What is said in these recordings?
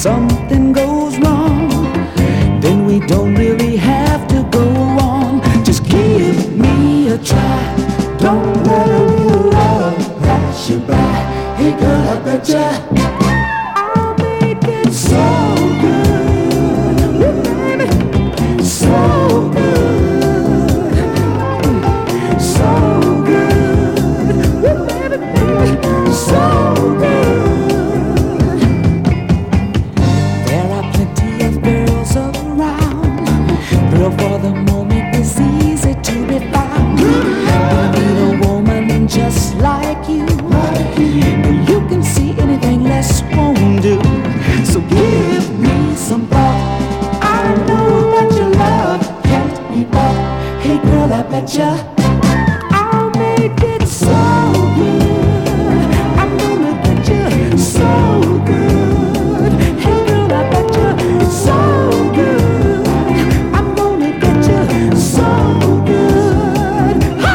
something goes wrong, then we don't really have to go on. Just give me a try. Don't let a real love pass you by. Hey girl, I betcha I'll make it so good, baby, so good, so good, baby, baby, so good. There are plenty of girls around, girl for the moment it's easy to be found. You need a woman just like you. You can see anything less won't do. So give me some thought. I know that your love can't be bought. Hey girl, I betcha I'll make it so good. I'm gonna get you so good. Hey girl, I betcha it's so good. I'm gonna get you so good. Ha!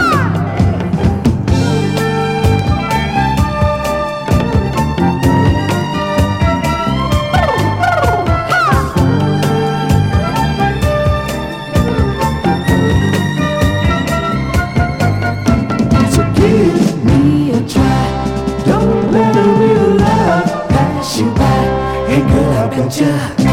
So give me a try. Don't let a real love pass you by. Hey girl, I betcha